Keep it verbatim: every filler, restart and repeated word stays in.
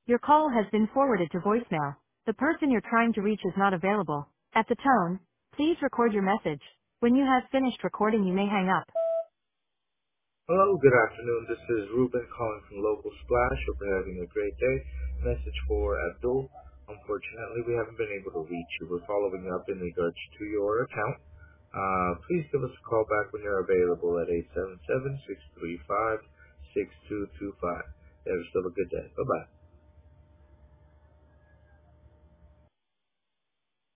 Your call has been forwarded to voicemail. The person you're trying to reach is not available. At the tone, please record your message. When you have finished recording, you may hang up. Hello, good afternoon. This is Ruben calling from Local Splash. Hope you're having a great day. Message for Abdul. Unfortunately, we haven't been able to reach you. We're following up in regards to your account. Uh, please give us a call back when you're available at eight seven seven, six three five, six two two five. Have yourself a good day. Bye-bye.